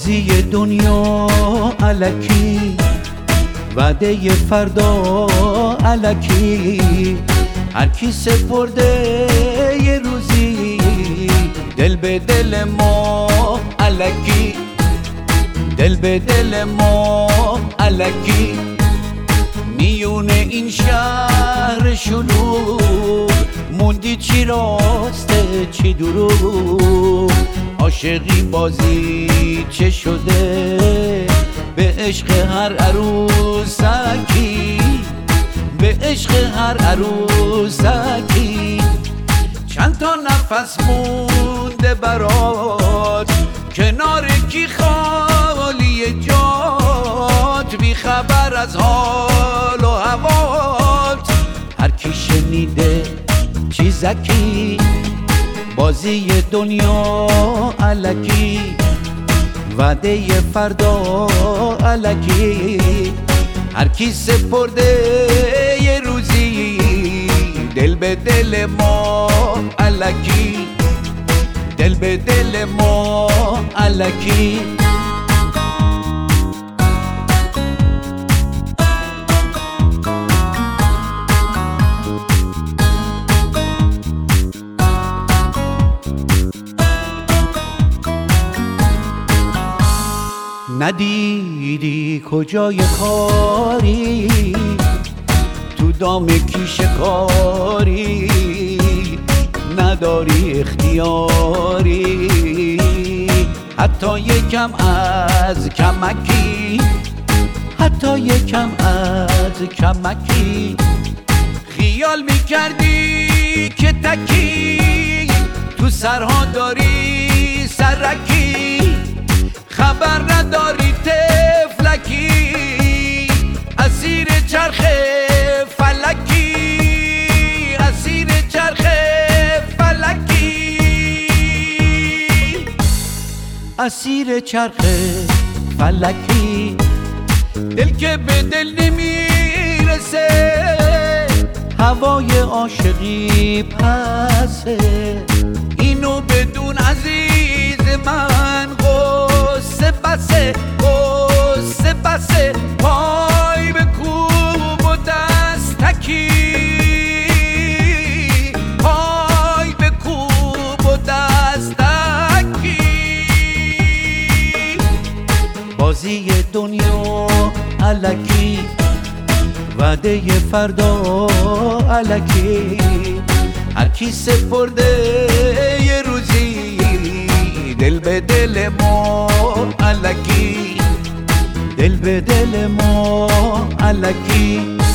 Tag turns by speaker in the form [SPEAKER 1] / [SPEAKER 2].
[SPEAKER 1] بازی دنیا الکی، وعده فردا الکی، هر کی سپرده یه روزی دل به دل ما الکی، دل به دل ما الکی. میونه این شهر شلوغ موندی چی راسته چی دروغ، عاشقی بازی چه شده به عشق هر عروسکی، به عشق هر عروسکی. چند تا نفس مونده برات کنار کی خالی جات، بی خبر از حال و هوات. هر کی شنیده چیزکی بازی دنیا الکی، وعده فردا الکی، هر کی سپرده یه روزی دل به دل ما الکی، دل به دل ما الکی. ندیدی کجای کاری تو دام کی شکاری، نداری اختیاری حتی یکم از کمکی، حتی یکم از کمکی. خیال میکردی که تکی تو سرها داری سرکی، خبر نداری تفلکی اسیر چرخ فلکی، اسیر چرخ فلکی، اسیر چرخ فلکی. دل که به دل نمیرسه هوای عاشقی پسه، اینو بدون عزیز من قصه بسه، قصه بسه. پای به کوب و دستکی، پای به کوب و دستکی. بازی دنیا الکی، وعده فردا الکی، هر کی سپرده یه روزی دل به دل ما الکی، دل به دل ما الکی.